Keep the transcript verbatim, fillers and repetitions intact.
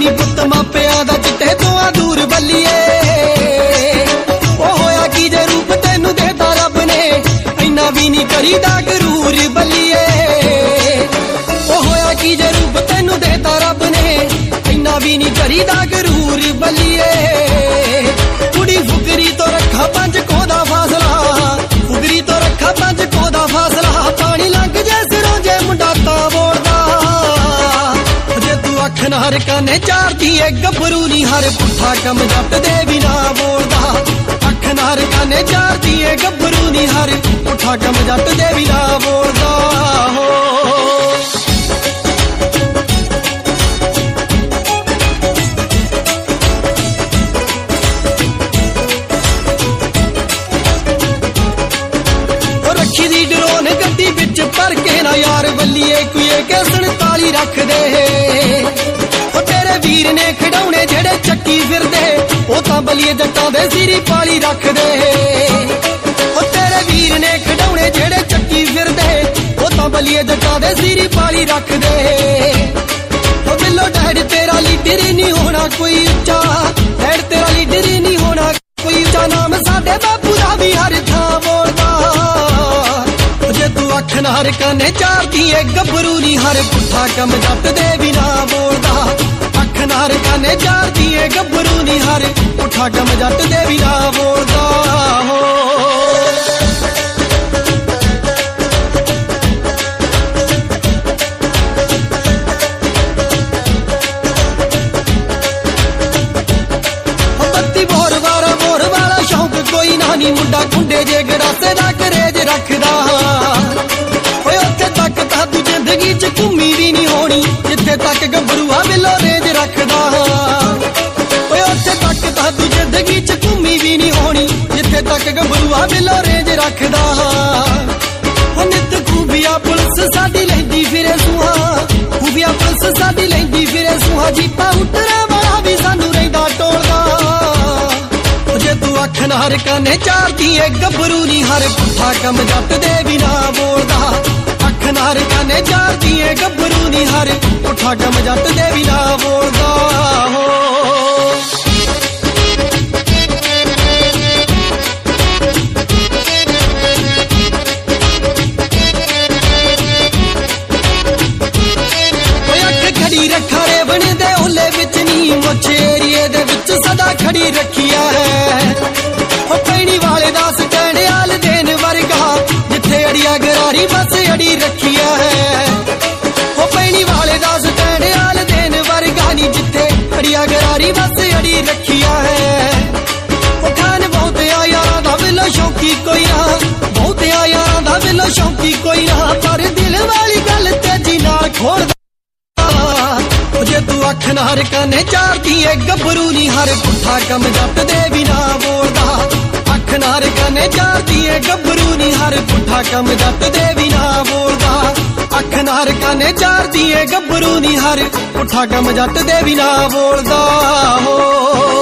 नी पुत मापिया दा चिट्टे तो आ दूर बल्लिए ओ होया की जे रूप तेनू देता रब ने इन्ना भी नी करीदा गरूर बल्लिए ओ होया की जे रूप तेनू देता रब ने इन्ना भी नी करीदा गरूर बल्लिए कुड़ी फुकरी तो रखा पंज कोदा फासला फुकरी तो रखा पंज कोदा फासला पानी लंघ जे सिरों जे मुंडा तां बोलदा अख नार काने चारदी है गभरू नी हर पुठा कम जट दे भी ना बोलदा अख नार काने चारदी है गभरू नी हर पुठा कम जट दे भी ना बोलदा हो रखी दी ड्रोन गड्डी विच भर के ना यार बल्लिए कुए के सड़ताली रख दे वीर ने खिडौने जेड़े चक्की फिरदे ओ तां बलिए जट्टां दे सिरी पाली रख दे ओ तेरे वीर ने खिडौने जेड़े चक्की फिरदे ओ तां बलिए जट्टां दे सिरी पाली रख दे ओ बिल्लो डैड तेरा लीडर नहीं होना कोई उच्चा डैड तेरा लीडर नहीं होना कोई उच्चा नाम साडे बापू दा भी हर थां बोलदा जे तू अख नार काने चारदी है गभरू नहीं हर पुठा कम जट दे भी ना बोलदा अख नार काने चारदी है गभरू नी हर पुठा कम जट दे भी ना बोलदा हो बत्ती बोर वाला बोर वाला शौक कोई ना नी मुंडा कुंडे जे गड़ासे दा करेज रखदा ओए उत्थे तक तां तू जिंदगी च घूमी भी नहीं होनी जिथे तक गभरूआ बिलो रेज रखदा ओए उत्थे तक तां तू जिंदगी च घूमी भी नहीं होनी जिथे तक गभरूआ बिलो रेज रखदा ओ नित खूबिया पुलिस साडी लैंदी फिरे सूहा खूबिया पुलिस साडी लैंदी फिरे सूहा जीपा उतरा वाला भी सानू रहिंदा टोलदा जे तू अख नार काने चारदी है गभरू नी हर पुठा कम जट दे भी ना बोलदा अख नार काने चारदी है गभरू नी हर पुठा कम जट दे भी ना बोलदा हो खड़ी रखा रे बने दे ओले विच नी मुछ एरिए दे विच सदा खड़ी रखिया है ओ पैनी वाले दा स्टैंड आल देन वर्गा जिथे अड़िया गरारी बस अड़ी रखिया है ओ पैनी वाले दा स्टैंड आल देन वर्गा नी जिथे अड़िया गरारी बस अड़ी रखिया है ओ खान बहुत आया दा विलो शौकी कोई ना बहुत आया दा विलो शौकी कोई ना पर दिल वाली गल तेजी नाल खोल जे तू अख नार काने चारदी है गभरू नी हर पुठा कम जट दे भी ना बोलदा अख नार काने चारदी है गभरू नी हर पुठा कम जट दे भी ना बोलदा अख नार काने चारदी है गभरू नी हर पुठा कम जट दे भी ना बोलदा हो